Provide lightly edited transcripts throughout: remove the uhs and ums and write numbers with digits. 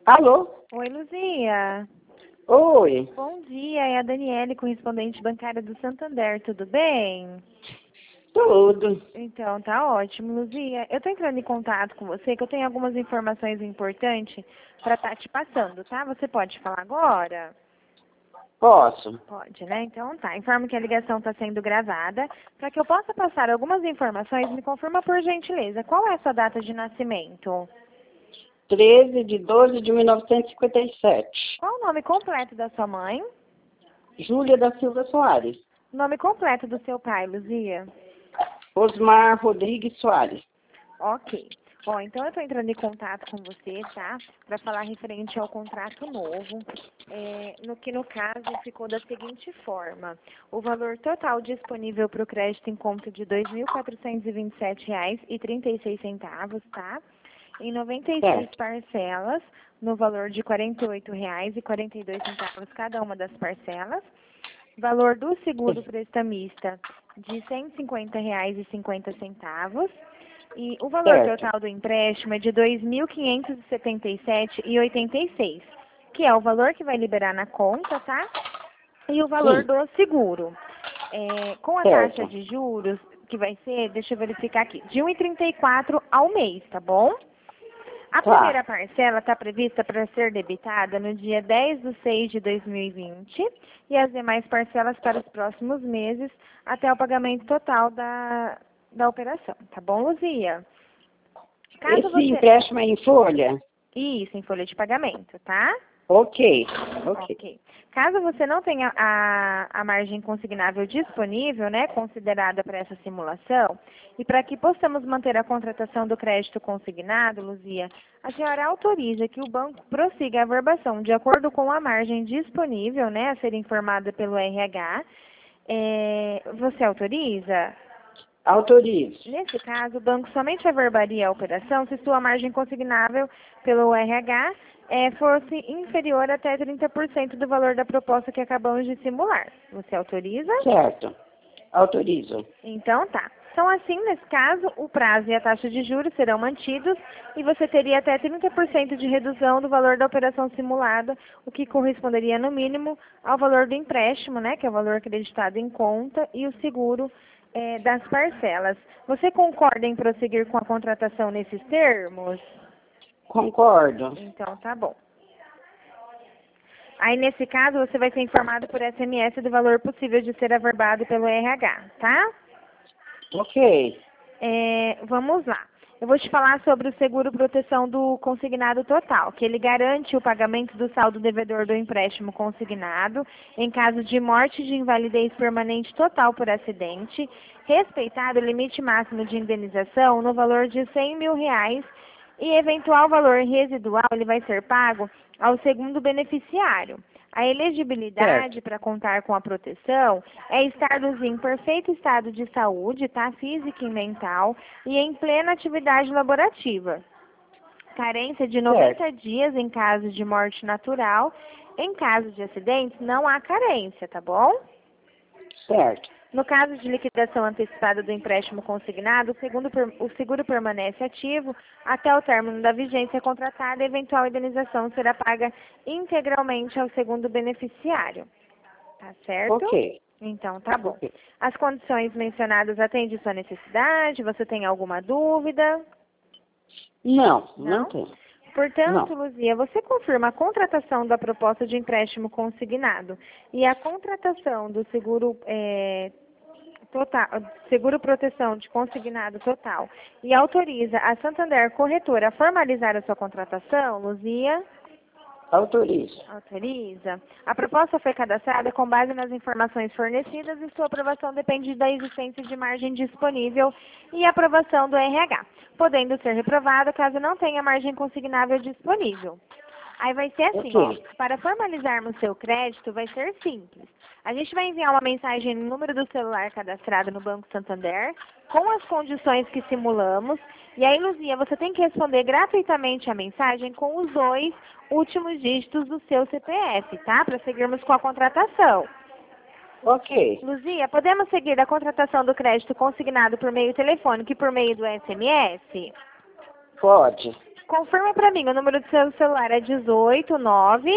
Alô? Oi, Luzia. Oi. Bom dia, é a Daniele, correspondente bancária do Santander, tudo bem? Tudo. Então, tá ótimo, Luzia. Eu tô entrando em contato com você, que eu tenho algumas informações importantes para estar te passando, tá? Você pode falar agora? Posso? Pode, né? Então tá. Informo que a ligação está sendo gravada. Para que eu possa passar algumas informações, me confirma por gentileza, qual é a sua data de nascimento? 13/12/1957. Qual o nome completo da sua mãe? Júlia da Silva Soares. Nome completo do seu pai, Luzia? Osmar Rodrigues Soares. Ok. Bom, então eu estou entrando em contato com você, tá? Para falar referente ao contrato novo, no caso ficou da seguinte forma. O valor total disponível para o crédito em conta de R$ 2.427,36, tá? Em 96 Certo. parcelas, no valor de R$ 48,42 cada uma das parcelas. Valor do seguro prestamista de R$ 150,50. E o valor Certo. total do empréstimo é de R$ 2.577,86, que é o valor que vai liberar na conta, tá? E o valor Sim. do seguro. Com a taxa Certo. de juros, que vai ser, deixa eu verificar aqui, de 1,34 ao mês, tá bom? A primeira Tá. parcela está prevista para ser debitada no dia 10/6/2020 e as demais parcelas para os próximos meses até o pagamento total da operação. Tá bom, Luzia? Caso Esse você... empréstimo é em folha? Isso, em folha de pagamento, tá? Ok. Ok. Ok. Caso você não tenha a margem consignável disponível, né, considerada para essa simulação, e para que possamos manter a contratação do crédito consignado, Luzia, a senhora autoriza que o banco prossiga a verbação de acordo com a margem disponível, né, a ser informada pelo RH. Você autoriza? Autorizo. Nesse caso, o banco somente averbaria a operação se sua margem consignável pelo RH fosse inferior até 30% do valor da proposta que acabamos de simular. Você autoriza? Certo. Autorizo. Então tá. Então assim, nesse caso, o prazo e a taxa de juros serão mantidos e você teria até 30% de redução do valor da operação simulada, o que corresponderia no mínimo ao valor do empréstimo, né, que é o valor acreditado em conta, e o seguro das parcelas. Você concorda em prosseguir com a contratação nesses termos? Concordo. Então tá bom. Aí nesse caso você vai ser informado por SMS do valor possível de ser averbado pelo RH, tá? Ok. Vamos lá. Eu vou te falar sobre o seguro proteção do consignado total, que ele garante o pagamento do saldo devedor do empréstimo consignado em caso de morte de invalidez permanente total por acidente, respeitado o limite máximo de indenização no valor de R$ 100.000 e eventual valor residual ele vai ser pago ao segundo beneficiário. A elegibilidade Certo. para contar com a proteção é estarmos em perfeito estado de saúde, tá? Física e mental, e em plena atividade laborativa. Carência de Certo. 90 dias em caso de morte natural. Em caso de acidentes, não há carência, tá bom? Certo. No caso de liquidação antecipada do empréstimo consignado, o seguro permanece ativo até o término da vigência contratada e a eventual indenização será paga integralmente ao segundo beneficiário. Tá certo? Ok. Então, tá bom. Ok. As condições mencionadas atendem sua necessidade? Você tem alguma dúvida? Não tem. Portanto, Não. Luzia, você confirma a contratação da proposta de empréstimo consignado e a contratação do seguro total, seguro proteção de consignado total e autoriza a Santander Corretora a formalizar a sua contratação, Luzia? Autorizo. Autoriza. A proposta foi cadastrada com base nas informações fornecidas e sua aprovação depende da existência de margem disponível e aprovação do RH, podendo ser reprovada caso não tenha margem consignável disponível. Aí vai ser assim, ó, Ok. para formalizarmos seu crédito vai ser simples. A gente vai enviar uma mensagem no número do celular cadastrado no Banco Santander, com as condições que simulamos, e aí, Luzia, você tem que responder gratuitamente a mensagem com os 2 últimos dígitos do seu CPF, tá? Para seguirmos com a contratação. Ok. Luzia, podemos seguir a contratação do crédito consignado por meio telefônico e por meio do SMS? Pode. Confirma para mim, o número do seu celular é 189...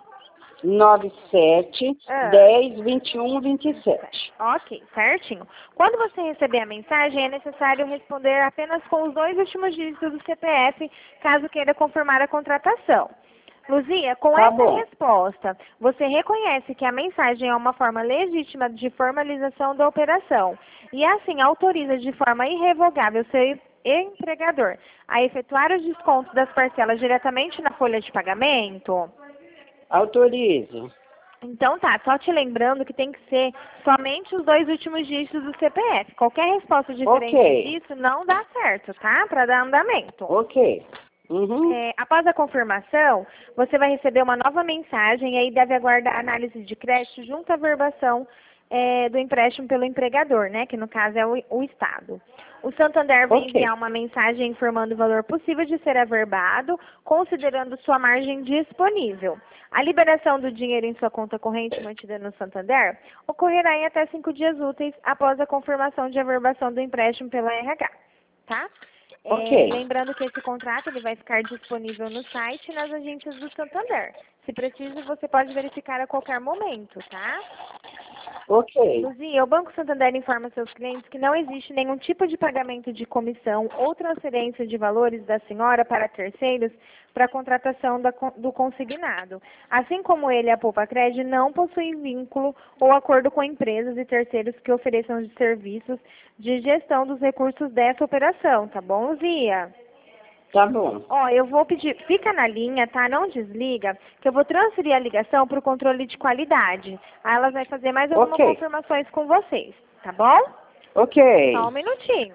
97 10 21 27. Ok, certinho. Quando você receber a mensagem, é necessário responder apenas com os 2 últimos dígitos do CPF, caso queira confirmar a contratação. Luzia, com Tá essa bom. resposta, você reconhece que a mensagem é uma forma legítima de formalização da operação e assim autoriza de forma irrevogável seu empregador a efetuar os descontos das parcelas diretamente na folha de pagamento? Autorizo. Então tá, só te lembrando que tem que ser somente os 2 últimos dígitos do CPF. Qualquer resposta diferente Ok. disso não dá certo, tá? Para dar andamento. Ok. Uhum. Após a confirmação, você vai receber uma nova mensagem e aí deve aguardar a análise de crédito junto à verbação do empréstimo pelo empregador, né? Que no caso é o Estado. O Santander vai Ok. enviar uma mensagem informando o valor possível de ser averbado, considerando sua margem disponível. A liberação do dinheiro em sua conta corrente mantida no Santander ocorrerá em até 5 dias úteis após a confirmação de averbação do empréstimo pela RH, tá? Ok. Lembrando que esse contrato ele vai ficar disponível no site e nas agências do Santander. Se preciso, você pode verificar a qualquer momento, tá? Ok. Luzia, o Banco Santander informa seus clientes que não existe nenhum tipo de pagamento de comissão ou transferência de valores da senhora para terceiros para a contratação do consignado. Assim como ele, a Poupa-Cred, não possui vínculo ou acordo com empresas e terceiros que ofereçam de serviços de gestão dos recursos dessa operação, tá bom, Luzia? Tá bom. Ó, eu vou pedir, fica na linha, tá? Não desliga, que eu vou transferir a ligação para o controle de qualidade. Aí ela vai fazer mais algumas Ok. confirmações com vocês, tá bom? Só um Ok. minutinho.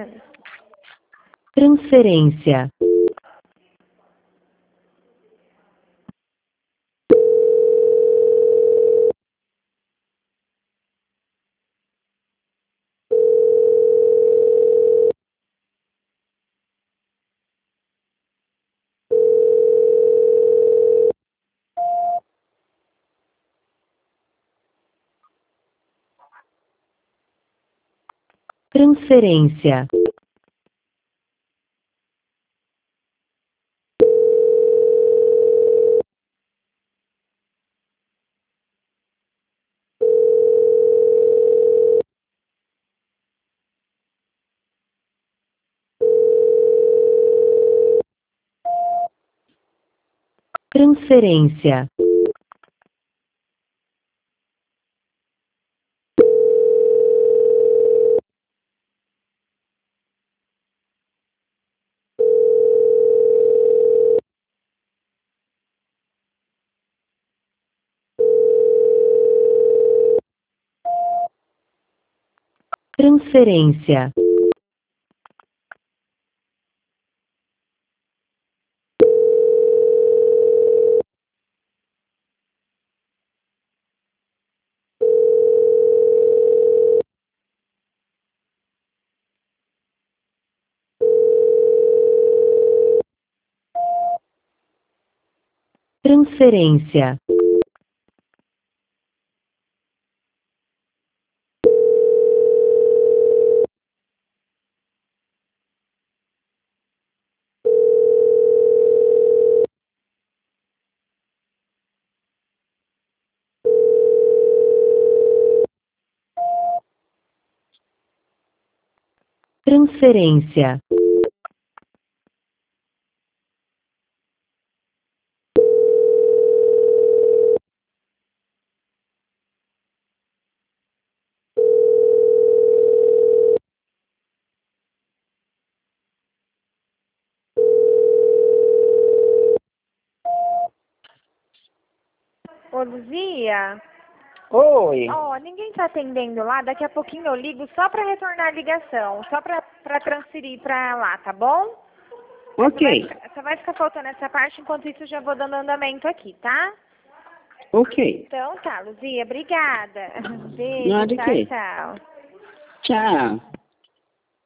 Transferência. Transferência. Transferência. Transferência. Transferência. Transferência. Ô, Luzia, Oi. ó, ninguém tá atendendo lá, daqui a pouquinho eu ligo só para retornar a ligação, só para transferir para lá, tá bom? Ok. Só vai ficar faltando essa parte, enquanto isso eu já vou dando andamento aqui, tá? Ok. Então tá, Luzia, obrigada. Beijo, Nada de tchau, quê. tchau. Tchau.